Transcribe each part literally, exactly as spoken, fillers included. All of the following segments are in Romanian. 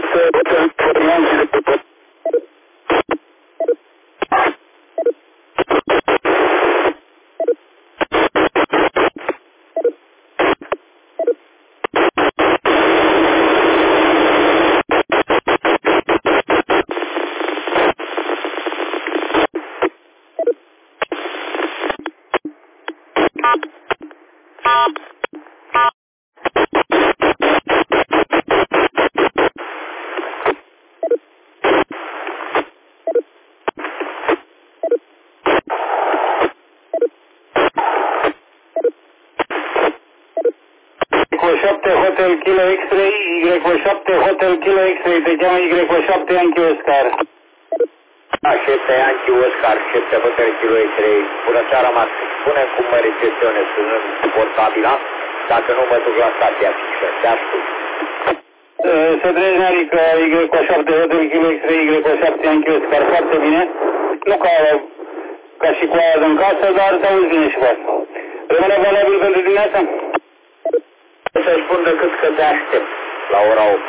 șapte Hotel Kilo X-Ray, Y șapte Hotel Kilo X-Ray, te cheamă Y șapte Yankee Oscar. Da, șapte Yankee Oscar, șapte Hotel Kilo X-Ray. Bună seara, Max. Spune cum mă recepționez sunând portabila, dacă nu mă duc la stația fixă. Te ascult. Să treci, Narică, Y șapte Hotel Kilo X-Ray, Y șapte Yankee Oscar, foarte bine. Nu ca, ca și cu aia din casă, dar te auzi bine și cu asta. Rămâne valabil pentru dimineața? Să-i spun decât că te aștept la ora opt.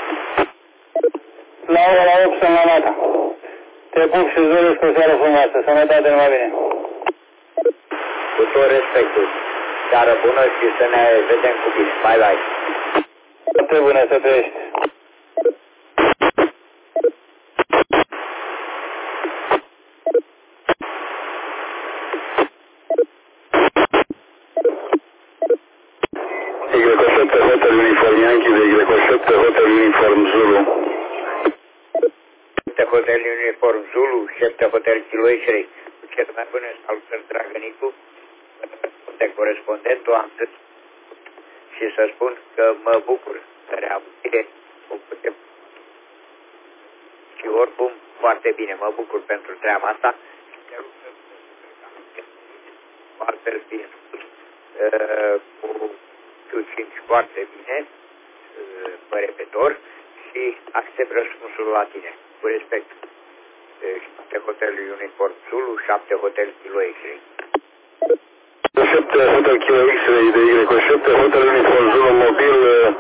La ora opt sunt la mata. Te pup și îți doresc o seară frumoasă. Sănătate, numai bine. Cu tot respectul. Seară bună și să ne vedem cu bine. Bye, bye. Foarte bună să trăiești. Y șapte Hotel Uniform Yankee de Y șapte Hotel Uniform Zulu. șapte Hotel Uniform Zulu, șapte Hotel Kilo X-Ray. Cu cel mai bune salutări, dragă Nicu, de corespondentul am zis și să spun că mă bucur să reauzire o putem. Și oricum foarte bine, mă bucur pentru treaba asta și te rog să foarte bine spus cu cinci foarte bine, pe repetitor, și aștept răspunsul la tine, cu respect. șapte Hotel Uniform Zulu, șapte Hotel Kilo X-Ray. șapte Hotel Kilo X-Ray de Y șapte Hotel Uniform Zulu mobil.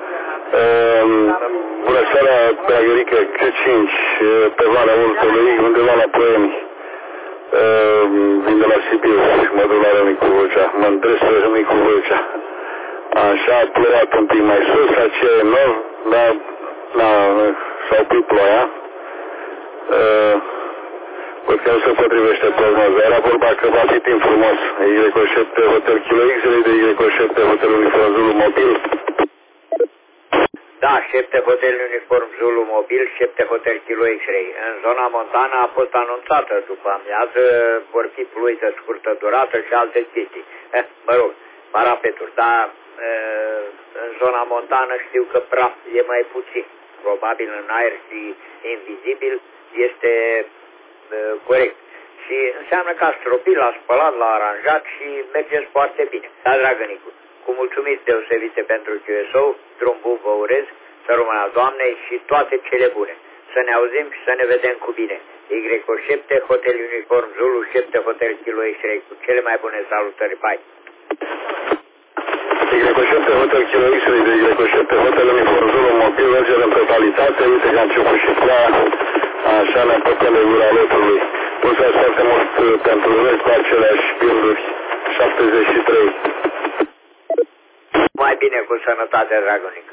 Bună seara, dragărică, C cinci, pe Valea Ultului, undeva la Ploieni. Vin de la Sibiu și mă duc la Râmnicu Vâlcea. Mă îndresc pe Râmnicu Vâlcea. Așa a plouat un pic mai sus, aceea e nor, dar s-a oprit ploaia. Văd că nu se potrivește prognoza. Era vorba că va fi timp frumos. Y șapte Hotel Kilo X-Ray de Y șapte Hotel Uniform Zulu mobil. Da, șapte Hotel Uniform Zulu mobil, șapte Hotel Kilo X-Ray. În zona montană a fost anunțată după amiază, vor fi ploi de scurtă durată și alte chestii. Eh, mă rog, parapeturi, dar în zona montană știu că praf e mai puțin. Probabil în aer și invizibil este uh, corect. Și înseamnă că a stropit, l-a spălat, l-a aranjat și mergeți foarte bine. Da, dragă Nicu, cu mulțumiri deosebite pentru Q S O, drum bun vă urez, să rămână Doamnei și toate cele bune. Să ne auzim și să ne vedem cu bine. Y șapte Hotel Uniform Zulu, șapte Hotel Kilo X-Ray, cu cele mai bune salutări. Bye! Y șapte Hotel Kilo X-Ray de Y șapte Hotel Uniform Zulu mobil, mergem în totalitate, uite că a început și ploaia, așa ne apăcăm de gura lotului. Mulțumesc foarte mult pentru noi cu aceleași bilduri, șaptezeci și trei. Mai bine cu sănătate, dragă Nicu.